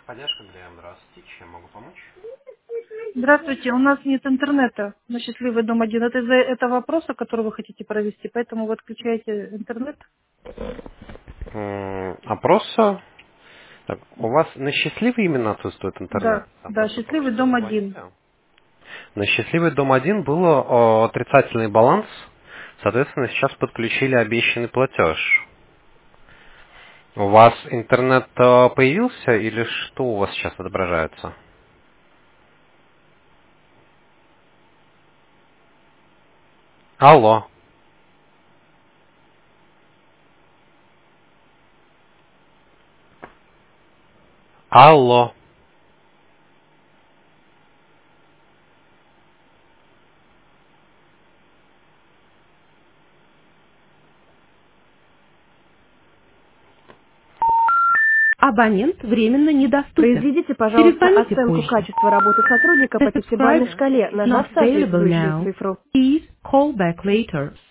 Поддержка для здравствуйте. Чем могу помочь? Здравствуйте, у нас нет интернета на «Счастливый дом 1». Это из-за этого вопроса, который вы хотите провести, поэтому вы отключаете интернет? Опроса. Так, у вас на счастливый именно отсутствует интернет? Да, Там да, просто только «Счастливый что дом 1». звонили. На счастливый дом 1 был отрицательный баланс. Соответственно, сейчас подключили обещанный платеж. У вас интернет появился или что у вас сейчас отображается? Алло. Алло. Абонент временно недоступен. Произведите, пожалуйста, Перезвоните оценку позже. качества работы сотрудника The по пятибалльной subscriber шкале, is not нажав available соответствующую now. цифру. Please call back later.